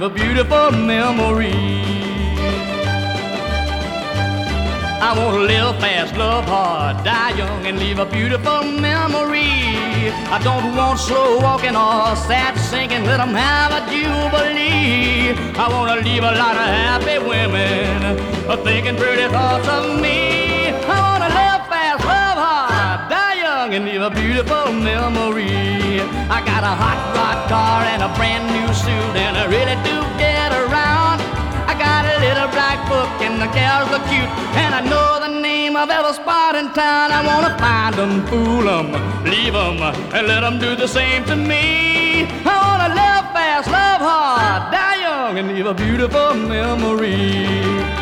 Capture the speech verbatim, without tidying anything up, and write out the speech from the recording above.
leave a beautiful memory. I want to live fast, love hard, die young, and leave a beautiful memory. I don't want slow walking or sad singing, let them have a jubilee. I want to leave a lot of happy women thinking pretty thoughts of me. I want to live fast, love hard, die young, and leave a beautiful memory. I got a hot rod car and a brand new suit, and I really do get around. I got a little black book and the gals are cute, and I know the name of every spot in town. I wanna find them, fool them, leave them, and let them do the same to me. I wanna live fast, love hard, die young, and leave a beautiful memory.